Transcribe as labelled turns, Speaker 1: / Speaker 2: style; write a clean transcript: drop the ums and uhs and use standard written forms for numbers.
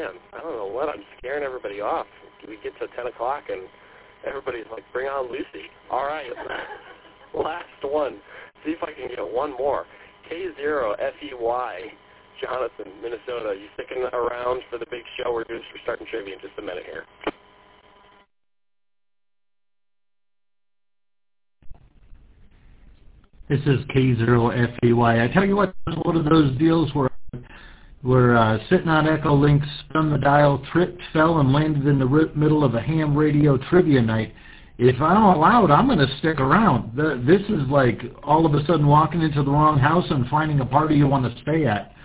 Speaker 1: man, I don't know what, I'm scaring everybody off. We get to 10 o'clock and everybody's like, bring on Lucy. All right, last one. See if I can get one more. K0FEY, Jonathan, Minnesota. You sticking around for the big show? We're starting trivia in just a minute here.
Speaker 2: This is K0FEY. I tell you what, it's one of those deals where we're sitting on Echoloink, spun the dial, tripped, fell, and landed in the middle of a ham radio trivia night. If I'm allowed, I'm going to stick around. This is like all of a sudden walking into the wrong house and finding a party you want to stay at.